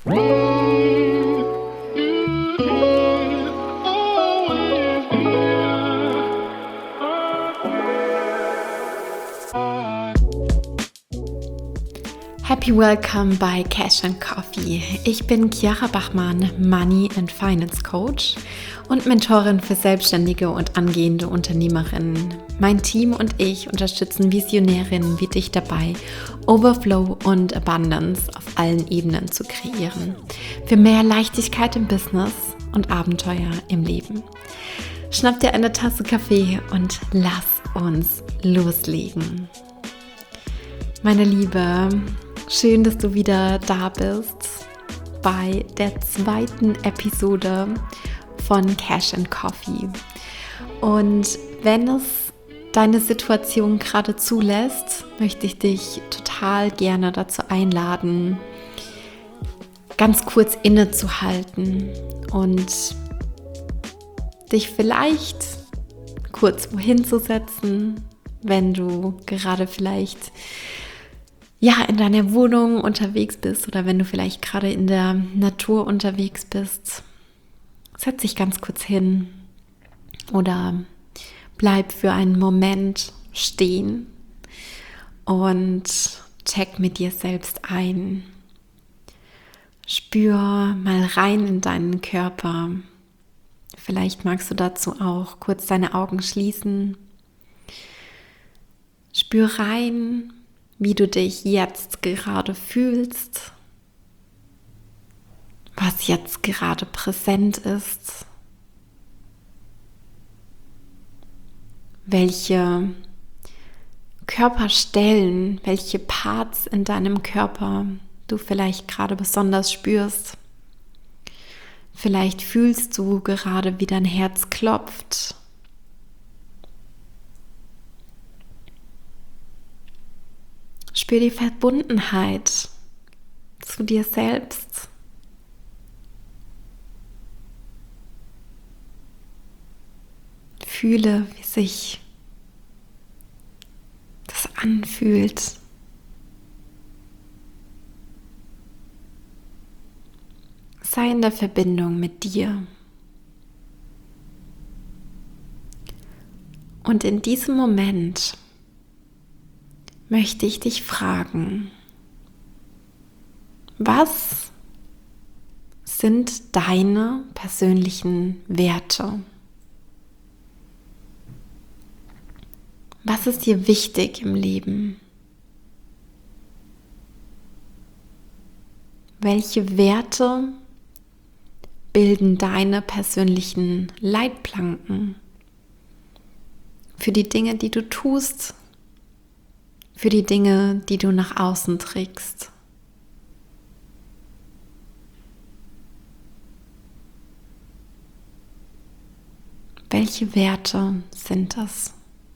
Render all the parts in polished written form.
Happy Welcome bei Cash and Coffee. Ich bin Chiara Bachmann, Money and Finance Coach und Mentorin für Selbstständige und angehende Unternehmerinnen. Mein Team und ich unterstützen Visionärinnen wie dich dabei, Overflow und Abundance auf allen Ebenen zu kreieren. Für mehr Leichtigkeit im Business und Abenteuer im Leben. Schnapp dir eine Tasse Kaffee und lass uns loslegen. Meine Liebe, schön, dass du wieder da bist bei der zweiten Episode von Cash and Coffee. Und wenn es deine Situation gerade zulässt, möchte ich dich total gerne dazu einladen, ganz kurz innezuhalten und dich vielleicht kurz wohin zu setzen, wenn du gerade vielleicht in deiner Wohnung unterwegs bist oder wenn du vielleicht gerade in der Natur unterwegs bist. Setz dich ganz kurz hin oder bleib für einen Moment stehen und check mit dir selbst ein. Spür mal rein in deinen Körper. Vielleicht magst du dazu auch kurz deine Augen schließen. Spür rein, wie du dich jetzt gerade fühlst, was jetzt gerade präsent ist, welche Körperstellen, welche Parts in deinem Körper du vielleicht gerade besonders spürst. Vielleicht fühlst du gerade, wie dein Herz klopft. Spür die Verbundenheit zu dir selbst. Fühle, wie sich das anfühlt. Sei in der Verbindung mit dir. Und in diesem Moment möchte ich dich fragen, was sind deine persönlichen Werte? Was ist dir wichtig im Leben? Welche Werte bilden deine persönlichen Leitplanken für die Dinge, die du tust? Für die Dinge, die du nach außen trägst. Welche Werte sind das?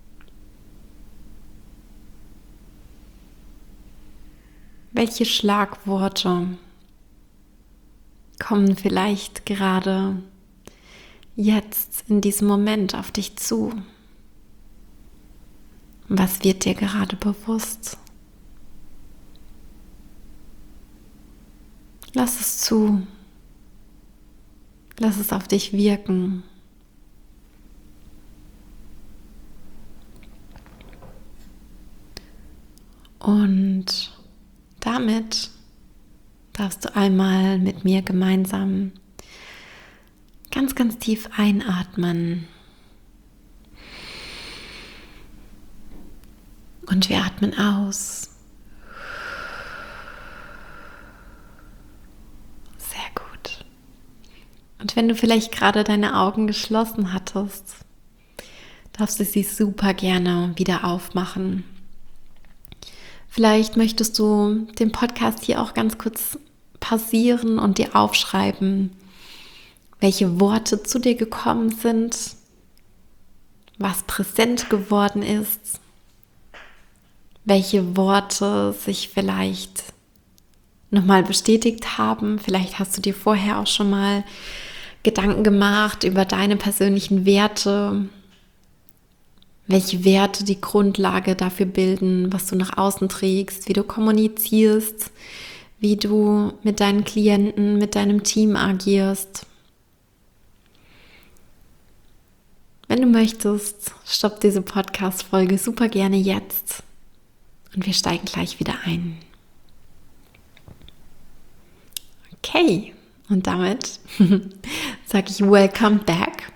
Welche Schlagworte kommen vielleicht gerade jetzt in diesem Moment auf dich zu? Was wird dir gerade bewusst? Lass es zu. Lass es auf dich wirken. Und damit darfst du einmal mit mir gemeinsam ganz, ganz tief einatmen. Und wir atmen aus. Sehr gut. Und wenn du vielleicht gerade deine Augen geschlossen hattest, darfst du sie super gerne wieder aufmachen. Vielleicht möchtest du den Podcast hier auch ganz kurz pausieren und dir aufschreiben, welche Worte zu dir gekommen sind, was präsent geworden ist, welche Worte sich vielleicht nochmal bestätigt haben. Vielleicht hast du dir vorher auch schon mal Gedanken gemacht über deine persönlichen Werte, welche Werte die Grundlage dafür bilden, was du nach außen trägst, wie du kommunizierst, wie du mit deinen Klienten, mit deinem Team agierst. Wenn du möchtest, stopp diese Podcast-Folge super gerne jetzt und wir steigen gleich wieder ein. Okay, und damit sage ich Welcome back.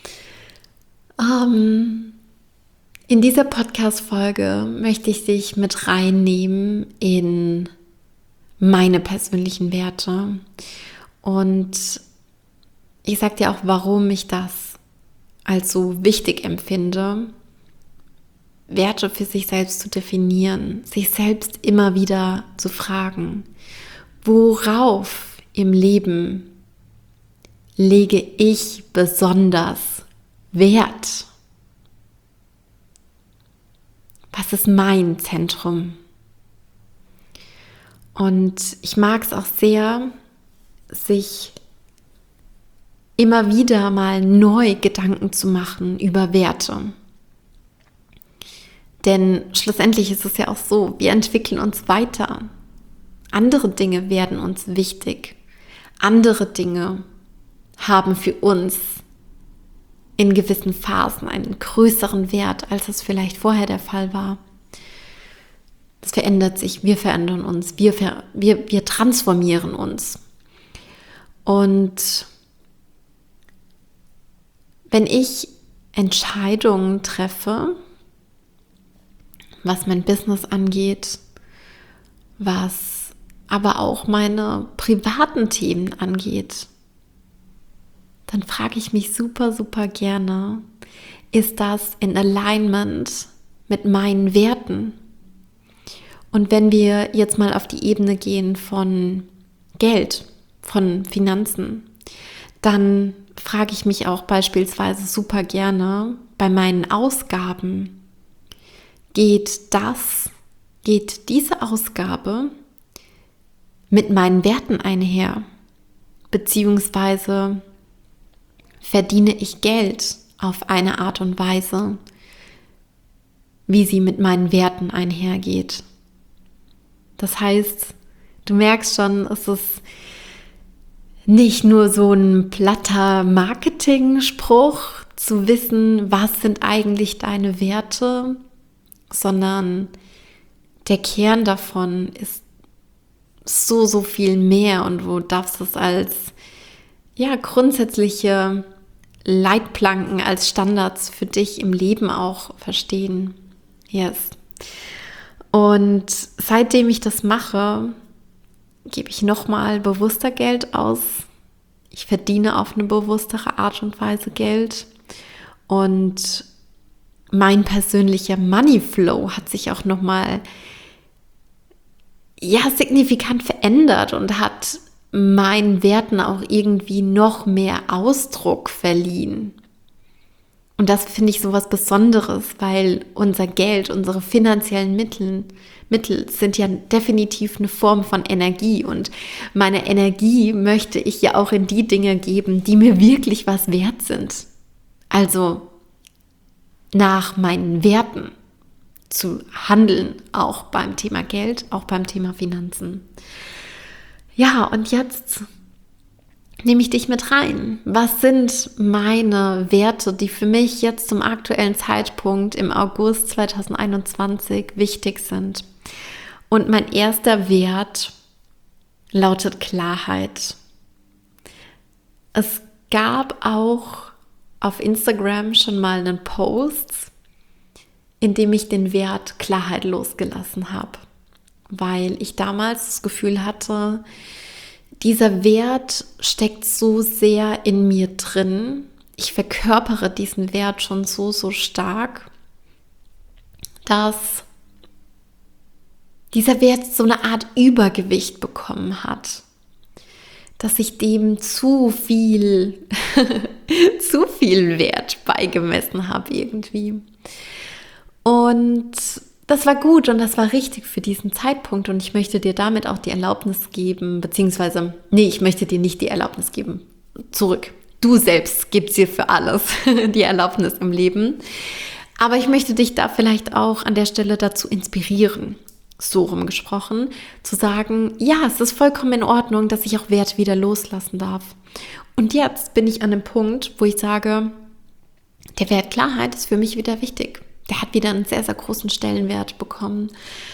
In dieser Podcast-Folge möchte ich dich mit reinnehmen in meine persönlichen Werte. Und ich sage dir auch, warum ich das als so wichtig empfinde, Werte für sich selbst zu definieren, sich selbst immer wieder zu fragen, worauf im Leben lege ich besonders Wert? Was ist mein Zentrum? Und ich mag es auch sehr, sich immer wieder mal neu Gedanken zu machen über Werte. Denn schlussendlich ist es ja auch so, wir entwickeln uns weiter. Andere Dinge werden uns wichtig. Andere Dinge haben für uns in gewissen Phasen einen größeren Wert, als es vielleicht vorher der Fall war. Es verändert sich, wir verändern uns, wir transformieren uns. Und wenn ich Entscheidungen treffe, was mein Business angeht, was aber auch meine privaten Themen angeht, dann frage ich mich super, super gerne, ist das in Alignment mit meinen Werten? Und wenn wir jetzt mal auf die Ebene gehen von Geld, von Finanzen, dann frage ich mich auch beispielsweise super gerne bei meinen Ausgaben, geht diese Ausgabe mit meinen Werten einher? Beziehungsweise verdiene ich Geld auf eine Art und Weise, wie sie mit meinen Werten einhergeht? Das heißt, du merkst schon, es ist nicht nur so ein platter Marketing-Spruch, zu wissen, was sind eigentlich deine Werte, sondern der Kern davon ist so, so viel mehr und du darfst es als grundsätzliche Leitplanken, als Standards für dich im Leben auch verstehen. Yes. Und seitdem ich das mache, gebe ich nochmal bewusster Geld aus. Ich verdiene auf eine bewusstere Art und Weise Geld. Und mein persönlicher Money Flow hat sich auch nochmal signifikant verändert und hat meinen Werten auch irgendwie noch mehr Ausdruck verliehen. Und das finde ich so was Besonderes, weil unser Geld, unsere finanziellen Mittel sind ja definitiv eine Form von Energie. Und meine Energie möchte ich ja auch in die Dinge geben, die mir wirklich was wert sind. Also nach meinen Werten zu handeln, auch beim Thema Geld, auch beim Thema Finanzen. Ja, und jetzt nehme ich dich mit rein. Was sind meine Werte, die für mich jetzt zum aktuellen Zeitpunkt im August 2021 wichtig sind? Und mein erster Wert lautet Klarheit. Es gab auch auf Instagram schon mal einen Post, in dem ich den Wert Klarheit losgelassen habe, weil ich damals das Gefühl hatte, dieser Wert steckt so sehr in mir drin. Ich verkörpere diesen Wert schon so, so stark, dass dieser Wert so eine Art Übergewicht bekommen hat, dass ich dem zu viel Wert beigemessen habe irgendwie. Und das war gut und das war richtig für diesen Zeitpunkt und ich möchte dir damit auch die Erlaubnis geben, ich möchte dir nicht die Erlaubnis geben, zurück. Du selbst gibst dir für alles die Erlaubnis im Leben. Aber ich möchte dich da vielleicht auch an der Stelle dazu inspirieren. so rumgesprochen, zu sagen, ja, es ist vollkommen in Ordnung, dass ich auch Werte wieder loslassen darf. Und jetzt bin ich an dem Punkt, wo ich sage, der Wert Klarheit ist für mich wieder wichtig. Der hat wieder einen sehr, sehr großen Stellenwert bekommen.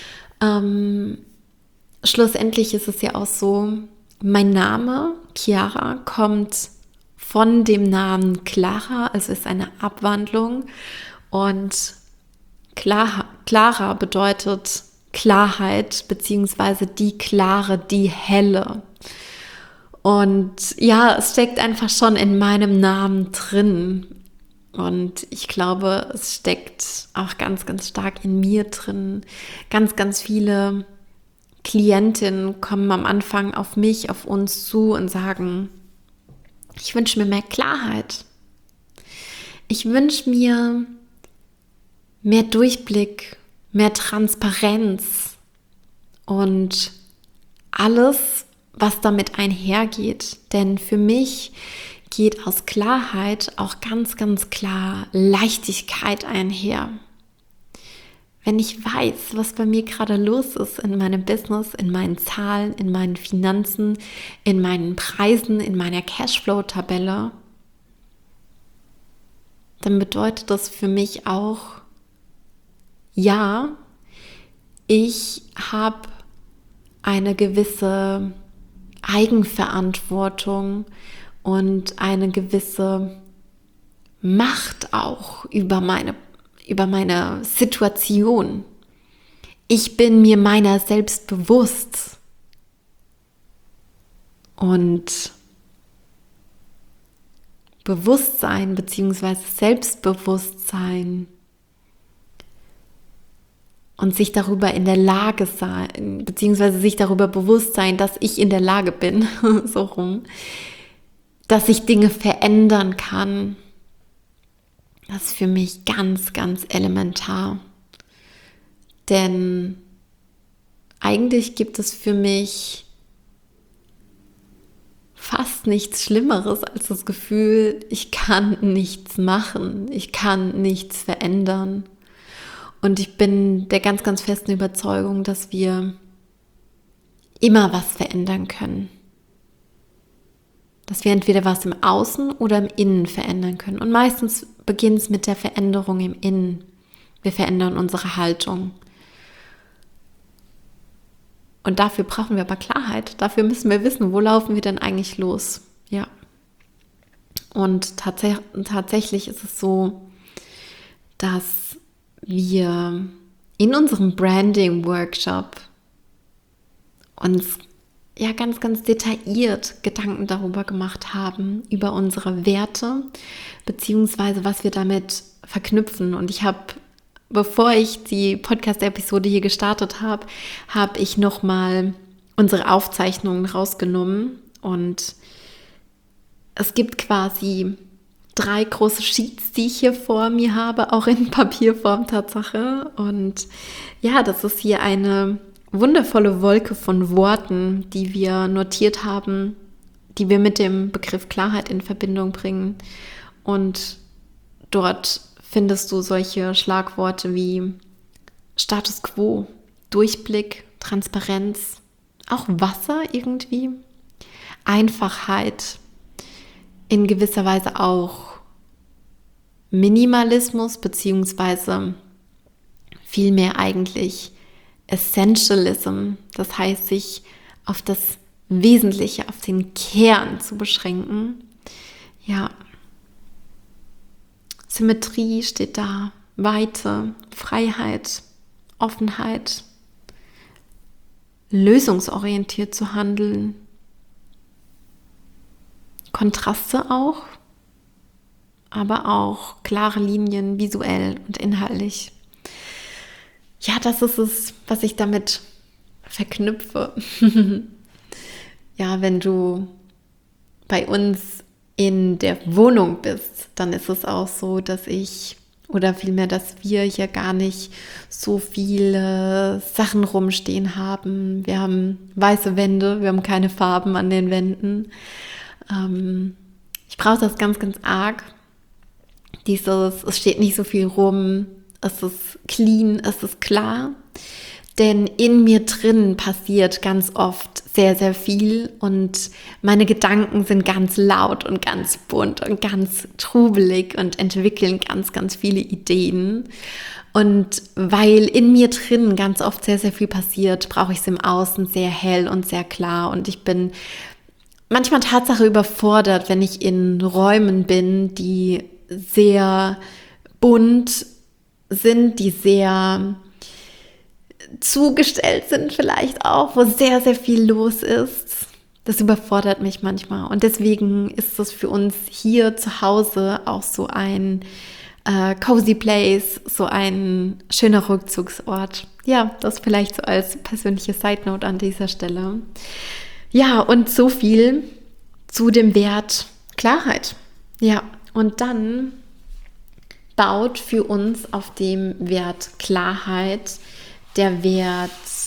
Schlussendlich ist es ja auch so, mein Name, Chiara, kommt von dem Namen Clara, also ist eine Abwandlung. Und Clara bedeutet Klarheit, beziehungsweise die Klare, die Helle. Und ja, es steckt einfach schon in meinem Namen drin. Und ich glaube, es steckt auch ganz, ganz stark in mir drin. Ganz, ganz viele Klientinnen kommen am Anfang auf mich, auf uns zu und sagen, ich wünsche mir mehr Klarheit. Ich wünsche mir mehr Durchblick, mehr Transparenz und alles, was damit einhergeht. Denn für mich geht aus Klarheit auch ganz, ganz klar Leichtigkeit einher. Wenn ich weiß, was bei mir gerade los ist in meinem Business, in meinen Zahlen, in meinen Finanzen, in meinen Preisen, in meiner Cashflow-Tabelle, dann bedeutet das für mich auch, ja, ich habe eine gewisse Eigenverantwortung und eine gewisse Macht auch über meine Situation. Ich bin mir meiner selbst bewusst. Und Bewusstsein bzw. Selbstbewusstsein und sich darüber in der Lage sein, beziehungsweise sich darüber bewusst sein, dass ich in der Lage bin, so rum, dass ich Dinge verändern kann. Das ist für mich ganz, ganz elementar. Denn eigentlich gibt es für mich fast nichts Schlimmeres als das Gefühl, ich kann nichts machen, ich kann nichts verändern. Und ich bin der ganz, ganz festen Überzeugung, dass wir immer was verändern können. Dass wir entweder was im Außen oder im Innen verändern können. Und meistens beginnt es mit der Veränderung im Innen. Wir verändern unsere Haltung. Und dafür brauchen wir aber Klarheit. Dafür müssen wir wissen, wo laufen wir denn eigentlich los? Ja. Und tatsächlich ist es so, dass wir in unserem Branding-Workshop uns ja ganz, ganz detailliert Gedanken darüber gemacht haben, über unsere Werte, beziehungsweise was wir damit verknüpfen. Und ich habe, bevor ich die Podcast-Episode hier gestartet habe, habe ich nochmal unsere Aufzeichnungen rausgenommen. Und es gibt quasi 3 große Sheets, die ich hier vor mir habe, auch in Papierform Tatsache. Und ja, das ist hier eine wundervolle Wolke von Worten, die wir notiert haben, die wir mit dem Begriff Klarheit in Verbindung bringen. Und dort findest du solche Schlagworte wie Status Quo, Durchblick, Transparenz, auch Wasser irgendwie, Einfachheit, in gewisser Weise auch Minimalismus, beziehungsweise vielmehr eigentlich Essentialism, das heißt, sich auf das Wesentliche, auf den Kern zu beschränken. Ja, Symmetrie steht da, Weite, Freiheit, Offenheit, lösungsorientiert zu handeln, Kontraste auch, aber auch klare Linien visuell und inhaltlich. Ja, das ist es, was ich damit verknüpfe. Ja, wenn du bei uns in der Wohnung bist, dann ist es auch so, dass dass wir hier gar nicht so viele Sachen rumstehen haben. Wir haben weiße Wände, wir haben keine Farben an den Wänden. Ich brauche das ganz, ganz arg. Es steht nicht so viel rum, es ist clean, es ist klar. Denn in mir drin passiert ganz oft sehr, sehr viel und meine Gedanken sind ganz laut und ganz bunt und ganz trubelig und entwickeln ganz, ganz viele Ideen. Und weil in mir drin ganz oft sehr, sehr viel passiert, brauche ich es im Außen sehr hell und sehr klar. Und ich bin manchmal Tatsache überfordert, wenn ich in Räumen bin, die sehr bunt sind, die sehr zugestellt sind vielleicht auch, wo sehr, sehr viel los ist. Das überfordert mich manchmal. Und deswegen ist es für uns hier zu Hause auch so ein cozy place, so ein schöner Rückzugsort. Ja, das vielleicht so als persönliche Side Note an dieser Stelle. Ja, und so viel zu dem Wert Klarheit. Ja, und dann baut für uns auf dem Wert Klarheit der Wert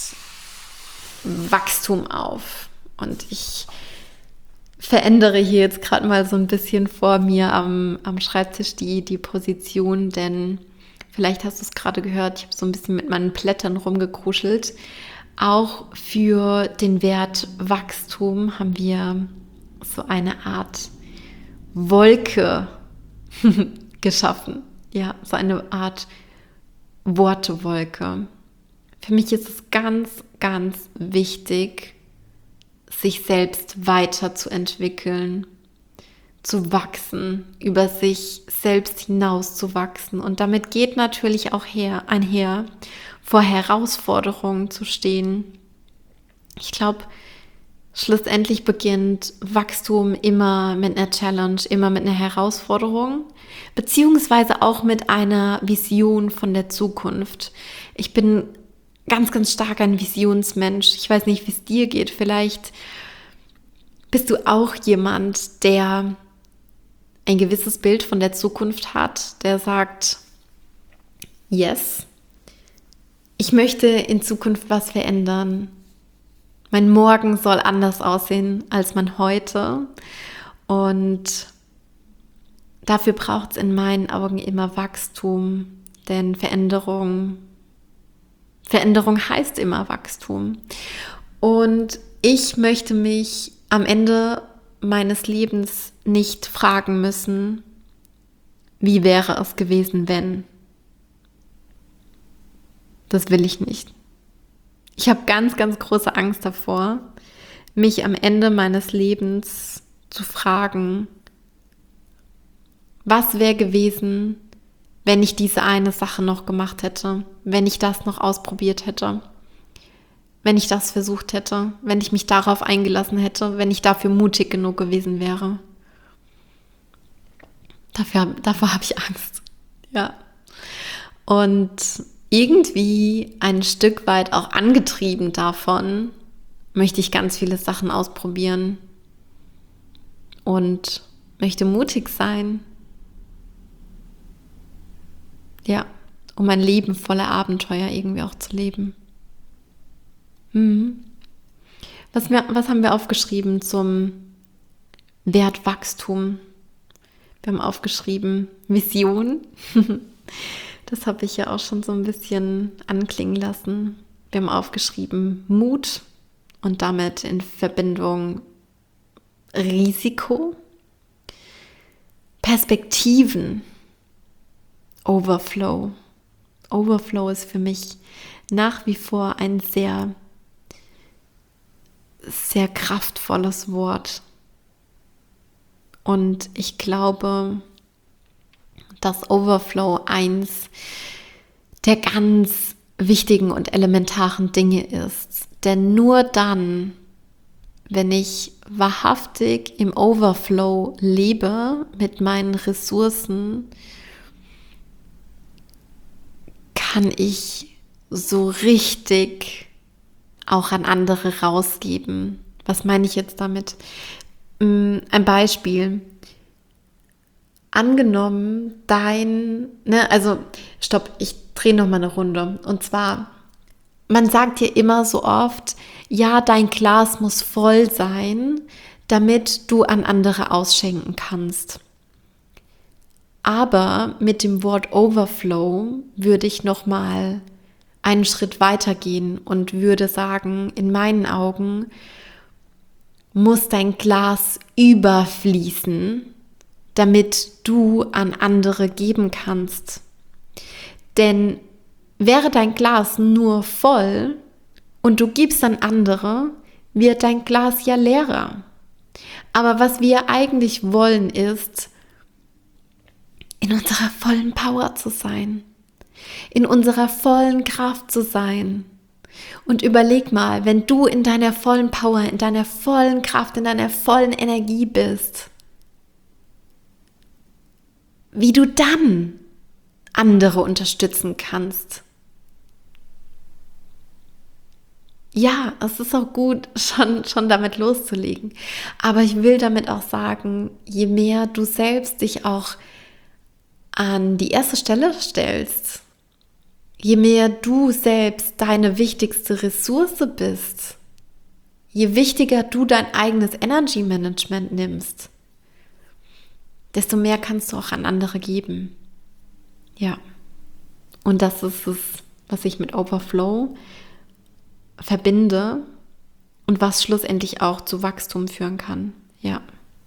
Wachstum auf. Und ich verändere hier jetzt gerade mal so ein bisschen vor mir am Schreibtisch die Position, denn vielleicht hast du es gerade gehört, ich habe so ein bisschen mit meinen Blättern rumgekruschelt. Auch für den Wert Wachstum haben wir so eine Art Wolke geschaffen. Ja, so eine Art Wortewolke. Für mich ist es ganz, ganz wichtig, sich selbst weiterzuentwickeln, zu wachsen, über sich selbst hinaus zu wachsen. Und damit geht natürlich auch einher, vor Herausforderungen zu stehen. Ich glaube, schlussendlich beginnt Wachstum immer mit einer Challenge, immer mit einer Herausforderung, beziehungsweise auch mit einer Vision von der Zukunft. Ich bin ganz, ganz stark ein Visionsmensch. Ich weiß nicht, wie es dir geht. Vielleicht bist du auch jemand, der ein gewisses Bild von der Zukunft hat, der sagt, yes, ich möchte in Zukunft was verändern. Mein Morgen soll anders aussehen als mein Heute. Und dafür braucht es in meinen Augen immer Wachstum, denn Veränderung heißt immer Wachstum. Und ich möchte mich am Ende meines Lebens nicht fragen müssen, wie wäre es gewesen, wenn? Das will ich nicht. Ich habe ganz, ganz große Angst davor, mich am Ende meines Lebens zu fragen, was wäre gewesen, wenn ich diese eine Sache noch gemacht hätte, wenn ich das noch ausprobiert hätte, wenn ich das versucht hätte, wenn ich mich darauf eingelassen hätte, wenn ich dafür mutig genug gewesen wäre. Davor habe ich Angst. Ja. Und irgendwie ein Stück weit auch angetrieben davon, möchte ich ganz viele Sachen ausprobieren und möchte mutig sein. Ja, um ein Leben voller Abenteuer irgendwie auch zu leben. Was haben wir aufgeschrieben zum Wert Wachstum? Wir haben aufgeschrieben Vision. Das habe ich ja auch schon so ein bisschen anklingen lassen. Wir haben aufgeschrieben Mut und damit in Verbindung Risiko, Perspektiven, Overflow. Overflow ist für mich nach wie vor ein sehr, sehr kraftvolles Wort. Und ich glaube, dass Overflow eins der ganz wichtigen und elementaren Dinge ist. Denn nur dann, wenn ich wahrhaftig im Overflow lebe mit meinen Ressourcen, kann ich so richtig auch an andere rausgeben. Was meine ich jetzt damit? Ein Beispiel. Angenommen, ich drehe noch mal eine Runde. Und zwar, man sagt ja immer so oft, ja, dein Glas muss voll sein, damit du an andere ausschenken kannst. Aber mit dem Wort Overflow würde ich noch mal einen Schritt weitergehen und würde sagen, in meinen Augen muss dein Glas überfließen, damit du an andere geben kannst. Denn wäre dein Glas nur voll und du gibst an andere, wird dein Glas ja leerer. Aber was wir eigentlich wollen, ist, in unserer vollen Power zu sein, in unserer vollen Kraft zu sein. Und überleg mal, wenn du in deiner vollen Power, in deiner vollen Kraft, in deiner vollen Energie bist, wie du dann andere unterstützen kannst. Ja, es ist auch gut, schon damit loszulegen. Aber ich will damit auch sagen, je mehr du selbst dich auch an die erste Stelle stellst, je mehr du selbst deine wichtigste Ressource bist, je wichtiger du dein eigenes Energy Management nimmst, desto mehr kannst du auch an andere geben. Ja, und das ist es, was ich mit Overflow verbinde und was schlussendlich auch zu Wachstum führen kann. Ja.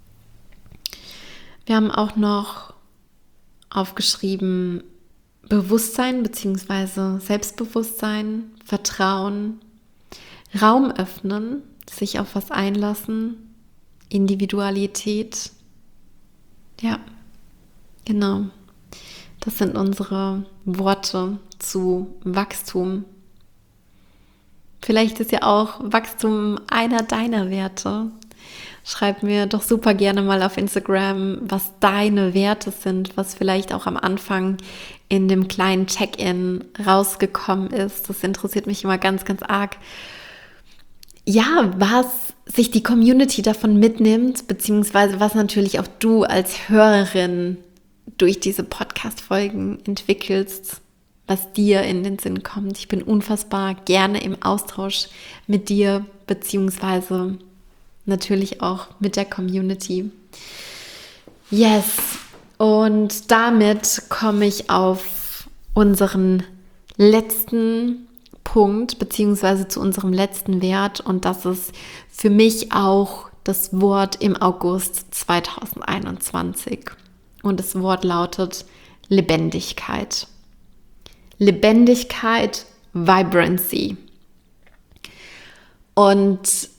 Wir haben auch noch aufgeschrieben Bewusstsein bzw. Selbstbewusstsein, Vertrauen, Raum öffnen, sich auf was einlassen, Individualität. Ja, genau. Das sind unsere Worte zu Wachstum. Vielleicht ist ja auch Wachstum einer deiner Werte. Schreib mir doch super gerne mal auf Instagram, was deine Werte sind, was vielleicht auch am Anfang in dem kleinen Check-in rausgekommen ist. Das interessiert mich immer ganz, ganz arg. Ja, was sich die Community davon mitnimmt, beziehungsweise was natürlich auch du als Hörerin durch diese Podcast-Folgen entwickelst, was dir in den Sinn kommt. Ich bin unfassbar gerne im Austausch mit dir, beziehungsweise natürlich auch mit der Community. Yes, und damit komme ich auf unseren letzten Punkt, beziehungsweise zu unserem letzten Wert, und das ist für mich auch das Wort im August 2021. Und das Wort lautet Lebendigkeit. Lebendigkeit, Vibrancy. Und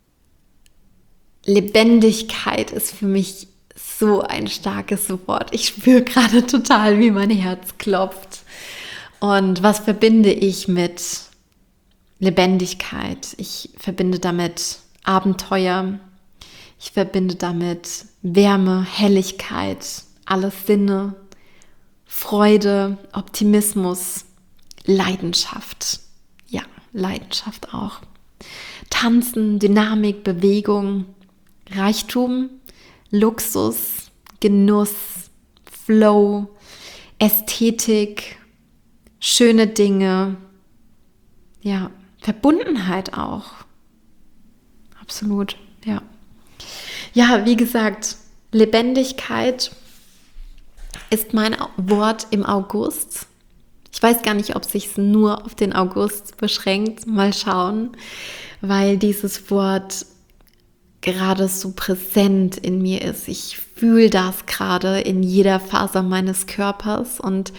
Lebendigkeit ist für mich so ein starkes Wort. Ich spüre gerade total, wie mein Herz klopft. Und was verbinde ich mit Lebendigkeit? Ich verbinde damit Abenteuer. Ich verbinde damit Wärme, Helligkeit, alle Sinne, Freude, Optimismus, Leidenschaft. Ja, Leidenschaft auch. Tanzen, Dynamik, Bewegung, Reichtum, Luxus, Genuss, Flow, Ästhetik, schöne Dinge, ja, Verbundenheit auch. Absolut, ja. Ja, wie gesagt, Lebendigkeit ist mein Wort im August. Ich weiß gar nicht, ob es sich nur auf den August beschränkt. Mal schauen, weil dieses Wort gerade so präsent in mir ist. Ich fühle das gerade in jeder Faser meines Körpers und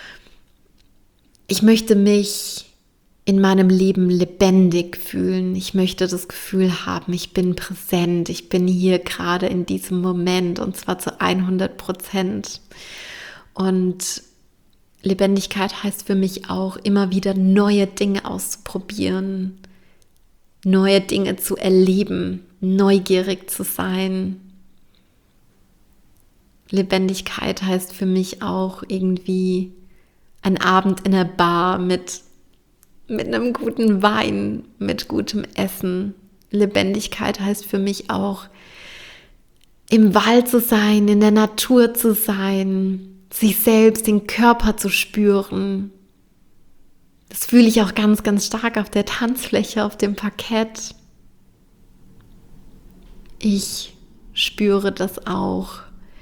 ich möchte mich in meinem Leben lebendig fühlen. Ich möchte das Gefühl haben, ich bin präsent, ich bin hier gerade in diesem Moment und zwar zu 100%. Und Lebendigkeit heißt für mich auch, immer wieder neue Dinge auszuprobieren, neue Dinge zu erleben, neugierig zu sein. Lebendigkeit heißt für mich auch irgendwie ein Abend in der Bar mit einem guten Wein, mit gutem Essen. Lebendigkeit heißt für mich auch, im Wald zu sein, in der Natur zu sein, sich selbst, den Körper zu spüren. Das fühle ich auch ganz, ganz stark auf der Tanzfläche, auf dem Parkett. Ich spüre das auch,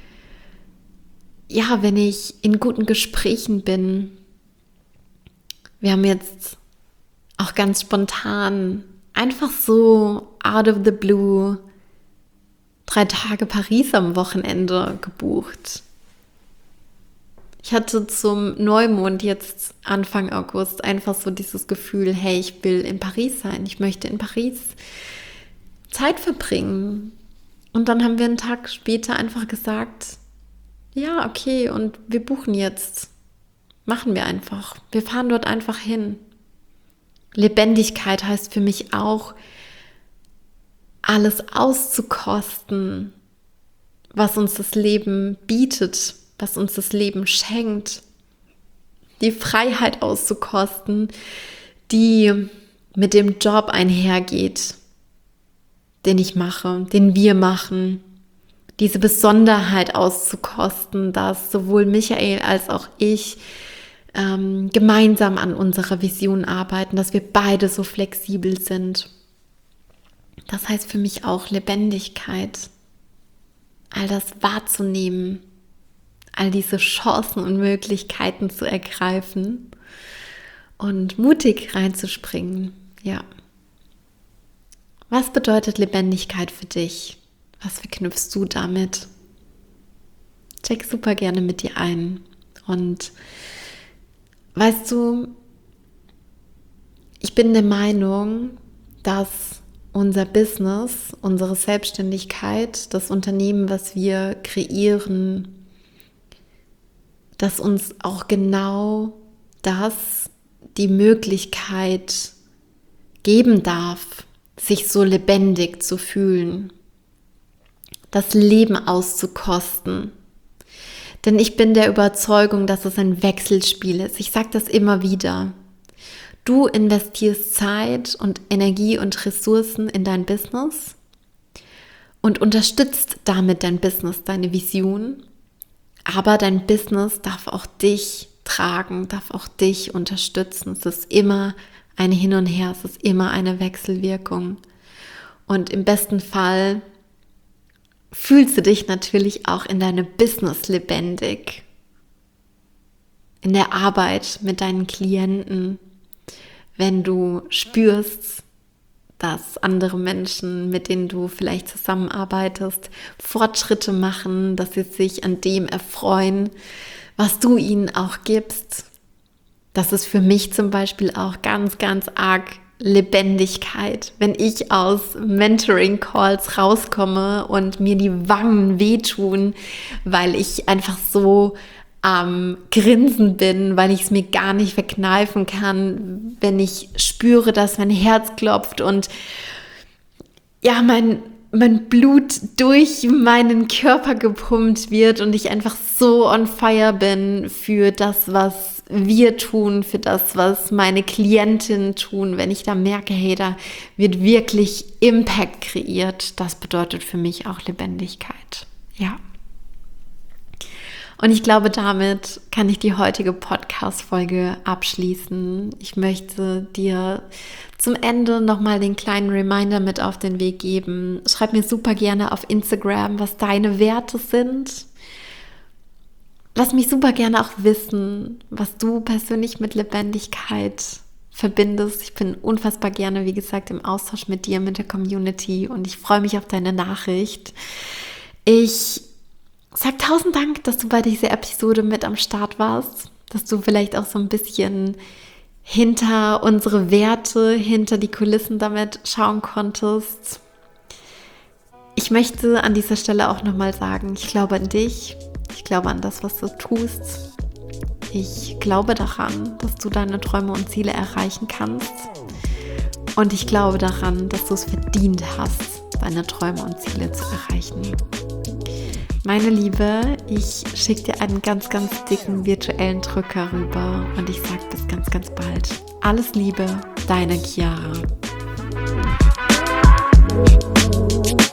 ja, wenn ich in guten Gesprächen bin, Wir haben jetzt auch ganz spontan, einfach so out of the blue, 3 Tage Paris am Wochenende gebucht. Ich hatte zum Neumond jetzt Anfang August einfach so dieses Gefühl, hey, ich will in Paris sein. Ich möchte in Paris Zeit verbringen. Und dann haben wir einen Tag später einfach gesagt, ja, okay, und wir buchen jetzt. Machen wir einfach. Wir fahren dort einfach hin. Lebendigkeit heißt für mich auch, alles auszukosten, was uns das Leben bietet, was uns das Leben schenkt. Die Freiheit auszukosten, die mit dem Job einhergeht, den ich mache, den wir machen. Diese Besonderheit auszukosten, dass sowohl Michael als auch ich gemeinsam an unserer Vision arbeiten, dass wir beide so flexibel sind. Das heißt für mich auch Lebendigkeit, all das wahrzunehmen, all diese Chancen und Möglichkeiten zu ergreifen und mutig reinzuspringen. Ja. Was bedeutet Lebendigkeit für dich? Was verknüpfst du damit? Check super gerne mit dir ein. Und weißt du, ich bin der Meinung, dass unser Business, unsere Selbstständigkeit, das Unternehmen, was wir kreieren, dass uns auch genau das die Möglichkeit geben darf, sich so lebendig zu fühlen, das Leben auszukosten. Denn ich bin der Überzeugung, dass es ein Wechselspiel ist. Ich sage das immer wieder. Du investierst Zeit und Energie und Ressourcen in dein Business und unterstützt damit dein Business, deine Vision. Aber dein Business darf auch dich tragen, darf auch dich unterstützen. Es ist immer ein Hin und Her, es ist immer eine Wechselwirkung. Und im besten Fall fühlst du dich natürlich auch in deinem Business lebendig, in der Arbeit mit deinen Klienten, wenn du spürst, dass andere Menschen, mit denen du vielleicht zusammenarbeitest, Fortschritte machen, dass sie sich an dem erfreuen, was du ihnen auch gibst. Das ist für mich zum Beispiel auch ganz, ganz arg Lebendigkeit, wenn ich aus Mentoring-Calls rauskomme und mir die Wangen wehtun, weil ich einfach so am Grinsen bin, weil ich es mir gar nicht verkneifen kann, wenn ich spüre, dass mein Herz klopft und ja, mein Blut durch meinen Körper gepumpt wird und ich einfach so on fire bin für das, was wir tun, für das, was meine Klientinnen tun, wenn ich da merke, hey, da wird wirklich Impact kreiert, das bedeutet für mich auch Lebendigkeit. Ja. Und ich glaube, damit kann ich die heutige Podcast-Folge abschließen. Ich möchte dir zum Ende nochmal den kleinen Reminder mit auf den Weg geben. Schreib mir super gerne auf Instagram, was deine Werte sind. Lass mich super gerne auch wissen, was du persönlich mit Lebendigkeit verbindest. Ich bin unfassbar gerne, wie gesagt, im Austausch mit dir, mit der Community und ich freue mich auf deine Nachricht. Ich sag 1000 Dank, dass du bei dieser Episode mit am Start warst, dass du vielleicht auch so ein bisschen hinter unsere Werte, hinter die Kulissen damit schauen konntest. Ich möchte an dieser Stelle auch nochmal sagen, ich glaube an dich, ich glaube an das, was du tust. Ich glaube daran, dass du deine Träume und Ziele erreichen kannst. Und ich glaube daran, dass du es verdient hast, deine Träume und Ziele zu erreichen. Meine Liebe, ich schicke dir einen ganz, ganz dicken virtuellen Drücker rüber und ich sage bis ganz, ganz bald. Alles Liebe, deine Chiara.